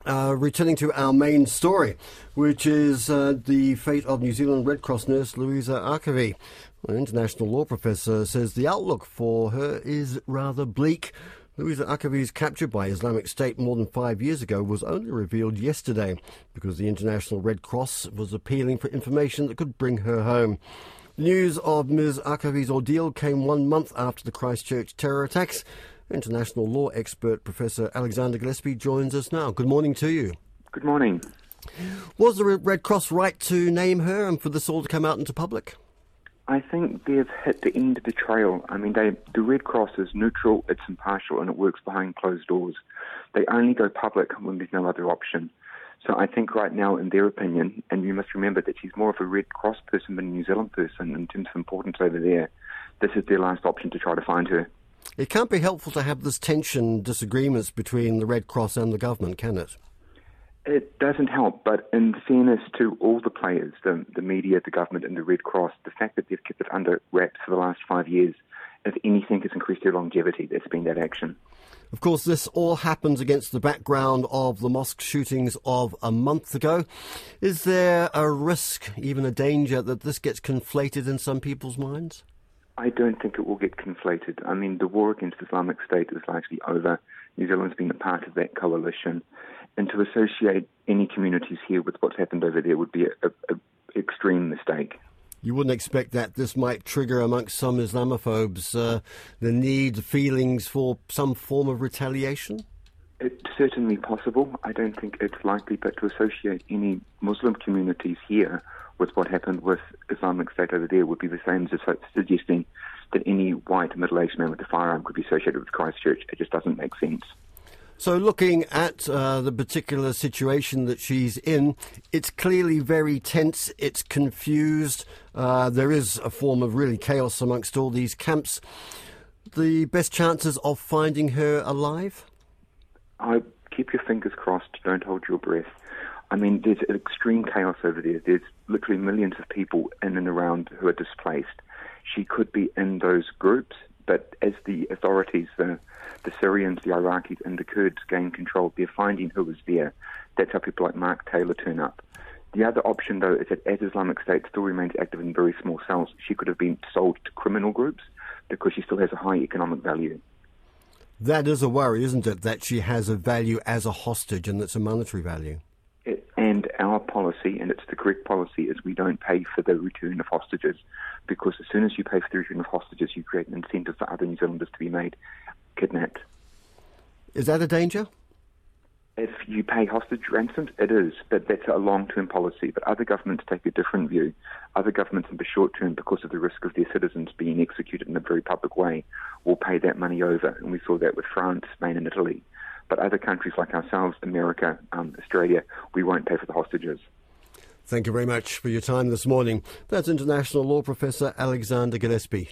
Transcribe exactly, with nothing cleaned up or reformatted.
Uh, returning to our main story, which is uh, the fate of New Zealand Red Cross nurse Louisa Akavi. An international law professor says the outlook for her is rather bleak. Louisa Akavi's capture by Islamic State more than five years ago was only revealed yesterday because the International Red Cross was appealing for information that could bring her home. News of Miz Akavi's ordeal came one month after the Christchurch terror attacks. International law expert Professor Alexander Gillespie joins us now. Good morning to you. Good morning. Was the Red Cross right to name her and for this all to come out into public? I think they've hit the end of the trail. I mean, they, the Red Cross is neutral, it's impartial, and it works behind closed doors. They only go public when there's no other option. So I think right now, in their opinion, and you must remember that she's more of a Red Cross person than a New Zealand person in terms of importance over there, this is their last option to try to find her. It can't be helpful to have this tension, disagreements between the Red Cross and the government, can it? It doesn't help, but in fairness to all the players, the, the media, the government and the Red Cross, the fact that they've kept it under wraps for the last five years, if anything, has increased their longevity. That's been that action. Of course, this all happens against the background of the mosque shootings of a month ago. Is there a risk, even a danger, that this gets conflated in some people's minds? I don't think it will get conflated. I mean, the war against Islamic State is largely over. New Zealand's been a part of that coalition. And to associate any communities here with what's happened over there would be an extreme mistake. You wouldn't expect that this might trigger amongst some Islamophobes uh, the need, feelings for some form of retaliation? It's certainly possible. I don't think it's likely, but to associate any Muslim communities here with what happened with Islamic State over there would be the same as suggesting that any white middle-aged man with a firearm could be associated with Christchurch. It just doesn't make sense. So looking at uh, the particular situation that she's in, it's clearly very tense, it's confused, uh, there is a form of really chaos amongst all these camps. The best chances of finding her alive? I keep your fingers crossed, don't hold your breath. I mean, there's extreme chaos over there. There's literally millions of people in and around who are displaced. She could be in those groups, but as the authorities, the, the Syrians, the Iraqis and the Kurds gain control, they're finding who is there. That's how people like Mark Taylor turn up. The other option, though, is that as Islamic State still remains active in very small cells, she could have been sold to criminal groups because she still has a high economic value. That is a worry, isn't it, that she has a value as a hostage and it's a monetary value? It, and our policy, and it's the correct policy, is we don't pay for the return of hostages, because as soon as you pay for the return of hostages, you create an incentive for other New Zealanders to be made kidnapped. Is that a danger? If you pay hostage ransoms, it is, but that's a long-term policy. But other governments take a different view. Other governments in the short term, because of the risk of their citizens being executed in a very public way, will pay that money over. And we saw that with France, Spain and Italy. But other countries like ourselves, America, um, Australia, we won't pay for the hostages. Thank you very much for your time this morning. That's international law professor Alexander Gillespie.